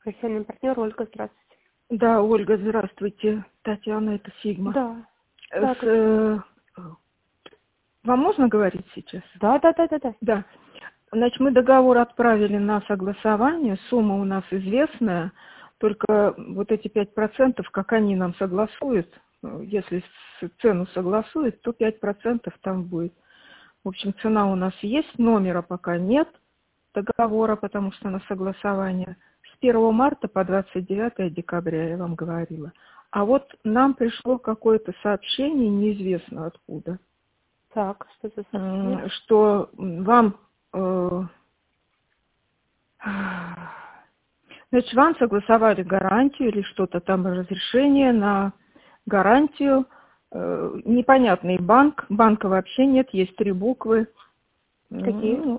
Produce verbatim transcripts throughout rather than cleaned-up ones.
Профессиональный партнер Ольга, здравствуйте. Да, Ольга, здравствуйте. Татьяна, это Сигма. Да. С, да э, вам можно говорить сейчас? Да, да, да, да, да. Да. Значит, мы договор отправили на согласование, сумма у нас известная, только вот эти пять процентов, как они нам согласуют, если цену согласуют, то пять процентов там будет. В общем, цена у нас есть, номера пока нет договора, потому что на согласование с первого марта по двадцать девятое декабря, я вам говорила. А вот нам пришло какое-то сообщение, неизвестно откуда. Так, что за сообщение? Что вам, э, значит, вам согласовали гарантию или что-то там, разрешение на гарантию. Э, непонятный банк, банка вообще нет, есть три буквы. Какие?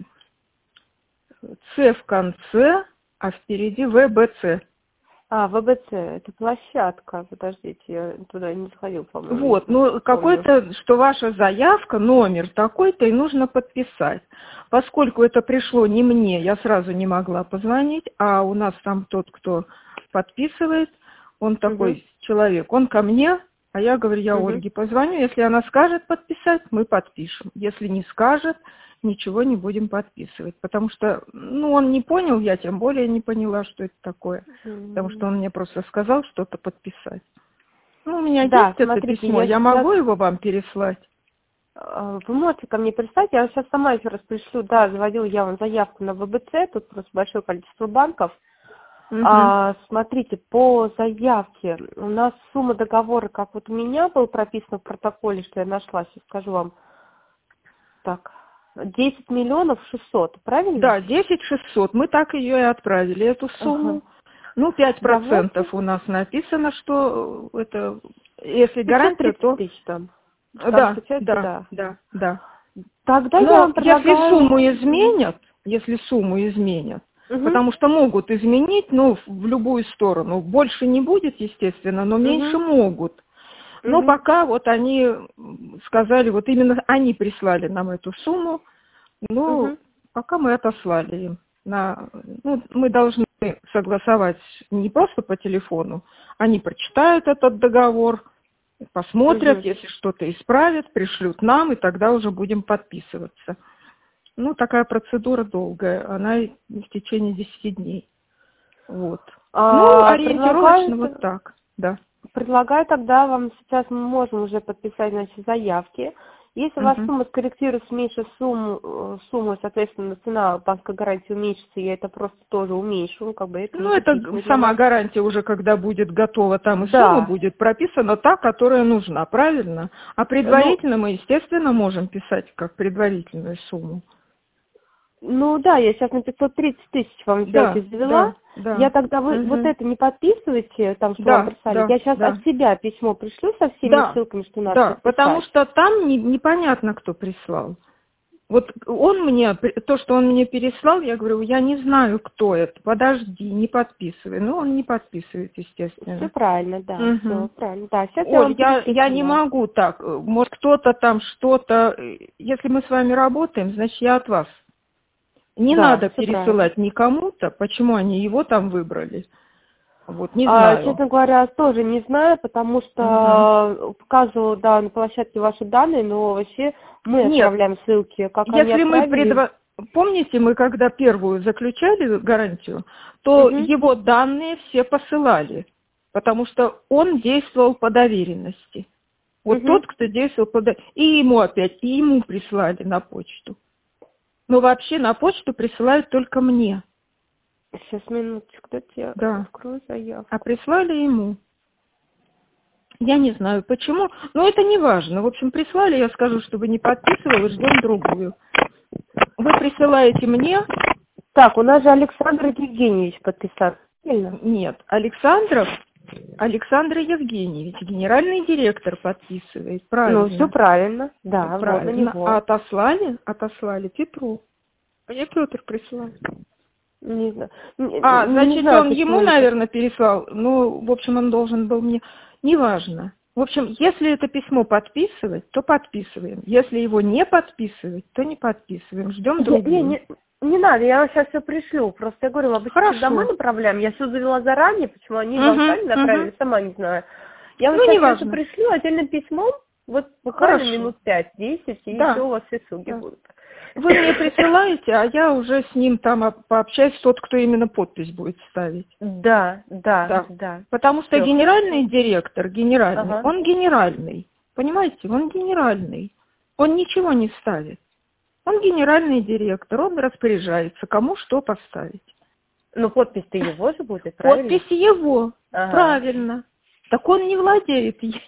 С в конце, а впереди вэ бэ цэ. А, вэ бэ цэ, это площадка. Подождите, я туда не заходил, по-моему. Вот, ну какой-то, что ваша заявка, номер такой-то, и нужно подписать. Поскольку это пришло не мне, я сразу не могла позвонить, а у нас там тот, кто подписывает, он такой угу. человек, он ко мне, а я говорю, я угу. Ольге позвоню, если она скажет подписать, мы подпишем. Если не скажет, ничего не будем подписывать, потому что, ну, он не понял, я тем более не поняла, что это такое, mm-hmm. потому что он мне просто сказал что-то подписать. Ну, у меня да, есть это письмо, я, я могу сейчас... его вам переслать? Вы можете ко мне прислать, я сейчас сама еще раз пришлю, да, заводила я вам заявку на вэ бэ цэ, тут просто большое количество банков. Mm-hmm. А, смотрите, по заявке у нас сумма договора, как вот у меня было прописано в протоколе, что я нашла, сейчас скажу вам, так... десять миллионов шестьсот, правильно? Да, десять шестьсот. Мы так ее и отправили, эту сумму. Ага. Ну, пять процентов Давайте. У нас написано, что это, если гарантия, то... тысяч там. там да, да, да, да, да. Тогда Но я вам предлагаю... если сумму изменят, если сумму изменят, угу. потому что могут изменить, ну, в любую сторону. Больше не будет, естественно, но угу. меньше могут. Но угу. пока вот они сказали, вот именно они прислали нам эту сумму, ну, угу. пока мы отослали им. На, ну, мы должны согласовать не просто по телефону, они прочитают этот договор, посмотрят, угу. если что-то исправят, пришлют нам, и тогда уже будем подписываться. Ну, такая процедура долгая, она в течение десяти дней. Вот. А, ну, ориентировочно вот так, да. Предлагаю тогда вам сейчас мы можем уже подписать, значит, заявки. Если у вас uh-huh. сумма скорректируется меньше сумму, сумму, соответственно, цена банковской гарантии уменьшится, я это просто тоже уменьшу. Как бы это ну, это сама нас. гарантия уже, когда будет готова, там и да. сумма будет прописана та, которая нужна, правильно? А предварительно ну, мы, естественно, можем писать как предварительную сумму. Ну да, я сейчас на пятьсот тридцать тысяч вам да, сделки завела. Да, да. Я тогда вы угу. вот это не подписываете, там, что да, вам прислали. Да, я сейчас да. от себя письмо пришлю со всеми да, ссылками, что надо Да, подписать. потому что там не, непонятно, кто прислал. Вот он мне, то, что он мне переслал, я говорю, я не знаю, кто это, подожди, не подписывай. Ну, он не подписывает, естественно. Все правильно, да, угу. все правильно. Да, сейчас Оль, я вам я, я не могу так, может, кто-то там что-то, если мы с вами работаем, значит, я от вас. Не да, надо пересылать правильно. никому-то, почему они его там выбрали. Вот, не а, знаю. Честно говоря, тоже не знаю, потому что угу. показывала, да, на площадке ваши данные, но вообще мы Нет. отправляем ссылки, как Если они мы отправили... предво... Помните, мы когда первую заключали гарантию, то угу. его данные все посылали, потому что он действовал по доверенности. Вот угу. тот, кто действовал по доверенности. И ему опять, и ему прислали на почту. Но вообще на почту присылают только мне. Сейчас, минуточку, дайте я да. открою заявку. А прислали ему. Я не знаю почему, но это не важно. В общем, прислали, я скажу, чтобы не подписывал, и ждем другую. Вы присылаете мне. Так, у нас же Александр Евгеньевич подписал. Нет, Александров, Александр Евгеньевич, генеральный директор подписывает. Правильно. Ну, все правильно. Да, ну, правильно. Вот а отослали? Отослали Петру. Мне Петр прислал. Не знаю. А, не значит, знаю, он ему, это... наверное, переслал. Ну, в общем, он должен был мне... Неважно. В общем, если это письмо подписывать, то подписываем. Если его не подписывать, то не подписываем. Ждем другую. Я, я, не, Не надо, я сейчас все пришлю. Просто я говорю, обычно Хорошо. домой направляем. Я все завела заранее, почему они Угу, вам сами направили, угу. сама не знаю. Я вам Ну, сейчас неважно. все пришлю отдельным письмом, вот буквально Хорошо. минут пять-десять, и Да. все у вас все исуги Да. будут. Вы мне присылаете, а я уже с ним там об- пообщаюсь, тот, кто именно подпись будет ставить. Да, да, Да. да. Потому что Всё, генеральный директор, генеральный, Ага. он генеральный. Понимаете, он генеральный. Он ничего не ставит. Он генеральный директор, он распоряжается, кому что поставить. Ну, подпись-то его же будет, правильно? Подпись его, Ага. правильно. Так он не владеет ей.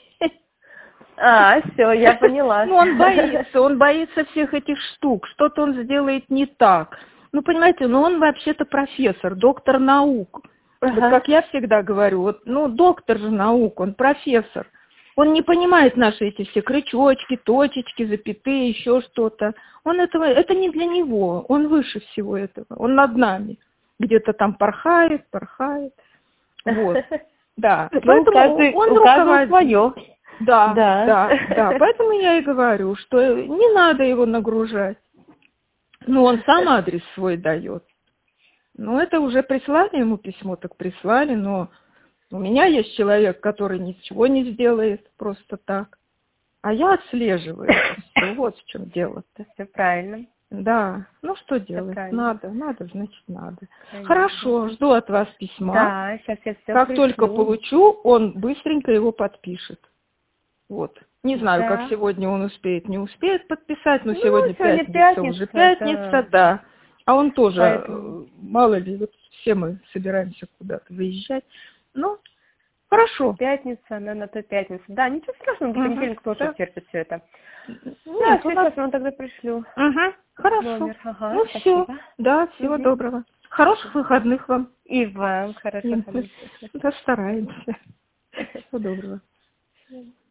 А, все, я поняла. Ну, он боится, он боится всех этих штук. Что-то он сделает не так. Ну, понимаете, ну он вообще-то профессор, доктор наук. Ага. Вот как я всегда говорю, вот, ну, доктор же наук, он профессор. Он не понимает наши эти все крючочки, точечки, запятые, еще что-то. Он этого, это не для него, он выше всего этого, он над нами. Где-то там порхает, порхает. Вот, да. Ну, Поэтому каждый, он у каждого руководит. свое. Да, Да. да, да. Поэтому я и говорю, что не надо его нагружать. Ну, он сам адрес свой дает. Ну, это уже прислали ему письмо, так прислали, но у меня есть человек, который ничего не сделает просто так. А я отслеживаю. Всё, вот в чем дело-то. Все правильно. Да, ну что делать? правильно. Надо, надо, значит надо. Конечно. Хорошо, жду от вас письма. Да, сейчас я все Как только получу, он быстренько его подпишет. Вот. Не знаю, Да. как сегодня он успеет, не успеет подписать, но Ну, сегодня сегодня пятница, пятница, уже пятница, да. да. А он тоже, Поэтому. э, мало ли, вот все мы собираемся куда-то выезжать. Ну, хорошо. Пятница, она на той пятнице. Да, ничего страшного, в Мгм, понедельник тоже да. терпит все это. Нет, Да, у нас... сейчас вам тогда пришлю. Угу, хорошо. Номер. Ага, Ну все, спасибо. да, всего Мгм. доброго. Хороших выходных вам. И вам хорошо. Да, стараемся. Всего доброго.